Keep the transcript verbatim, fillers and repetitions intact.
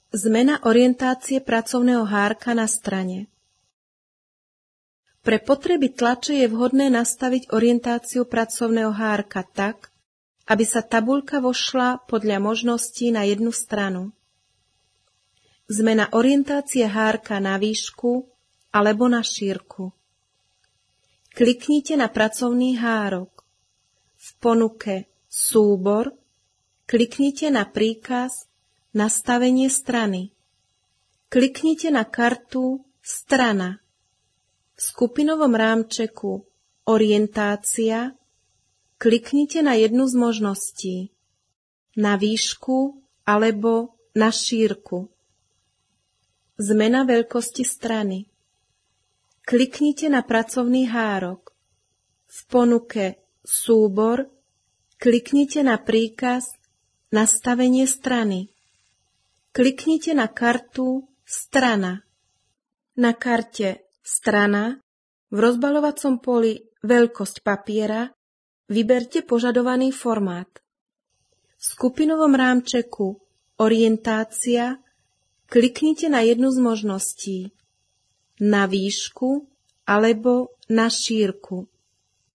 Zmena orientácie pracovného hárka na strane. Pre potreby tlače je vhodné nastaviť orientáciu pracovného hárka tak, aby sa tabuľka vošla podľa možností na jednu stranu. Zmena orientácie hárka na výšku alebo na šírku. Kliknite na pracovný hárok. V ponuke Súbor kliknite na príkaz Nastavenie strany. Kliknite na kartu Strana. V skupinovom rámčeku Orientácia kliknite na jednu z možností, na výšku alebo na šírku. Zmena veľkosti strany. Kliknite na pracovný hárok. V ponuke Súbor kliknite na príkaz Nastavenie strany. Kliknite na kartu Strana. Na karte Strana v rozbaľovacom poli Veľkosť papiera vyberte požadovaný formát. V skupinovom rámčeku Orientácia kliknite na jednu z možností, na výšku alebo na šírku.